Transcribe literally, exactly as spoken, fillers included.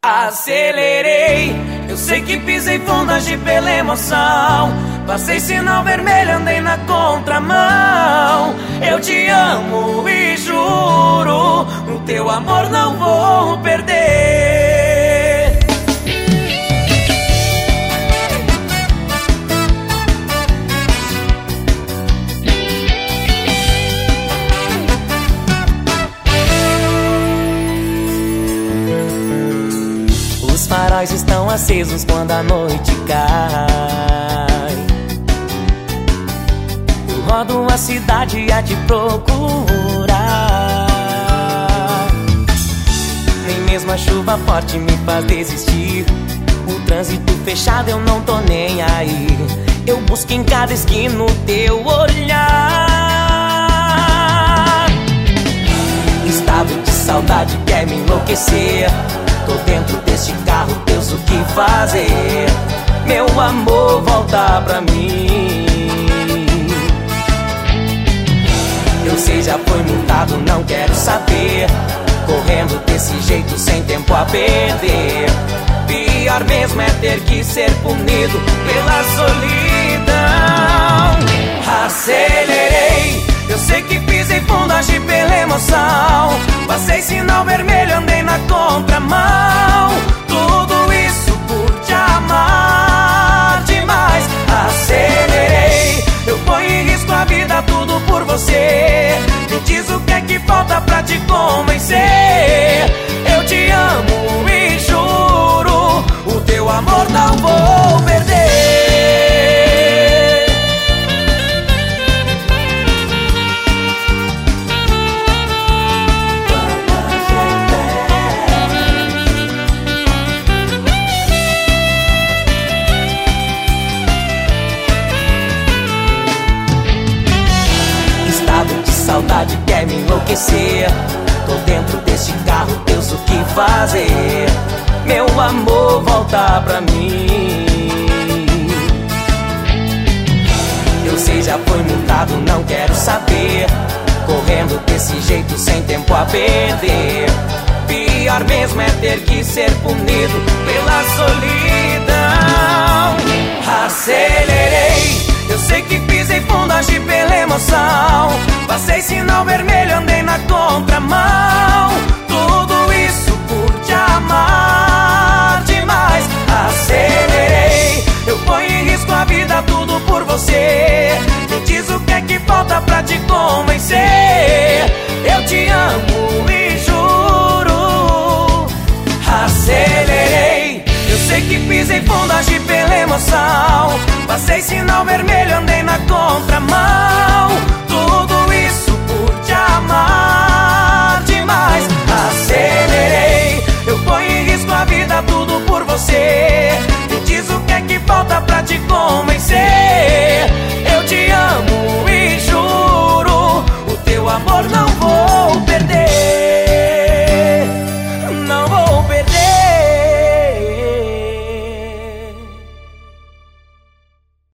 Acelerei, eu sei que pisei fundo, agi pela emoção. Passei sinal vermelho, andei na contramão. Eu te amo e juro, o teu amor não vou perder. Os faróis estão acesos quando a noite cai. Eu rodo a cidade a te procurar. Nem mesmo a chuva forte me faz desistir. O trânsito fechado eu não tô nem aí. Eu busco em cada esquina o teu olhar. Estado de saudade quer me enlouquecer. Tô dentro deste carro, Deus, o que fazer? Meu amor, volta pra mim. Eu sei, já foi multado, não quero saber. Correndo desse jeito, sem tempo a perder. Pior mesmo é ter que ser punido pela solidão. Acelerei, eu sei que pisei fundo, agi pela emoção. Passei sinal vermelho, andei na contramão. Tudo isso por te amar demais. Acelerei, eu ponho em risco a vida, tudo por você. Me diz o que é que falta pra te convencer. Eu te amo e juro, o teu amor não vou perder. Saudade quer me enlouquecer. Tô dentro deste carro, Deus, o que fazer? Meu amor, volta pra mim. Eu sei, já foi multado, não quero saber. Correndo desse jeito, sem tempo a perder. Pior mesmo é ter que ser punido pela solidão. Acelerei, eu sei que pisei fundo, agi pela emoção. Passei sinal vermelho, andei na contramão. Tudo isso por te amar demais. Acelerei, eu ponho em risco a vida, tudo por você. Me diz o que é que falta pra te convencer. Eu te amo e juro. Acelerei, eu sei que pisei fundo, agi pela emoção. Passei sinal vermelho, andei na contramão. Tudo isso por te amar demais. Acelerei, eu ponho em risco a vida, tudo por você. Me diz o que é que falta pra te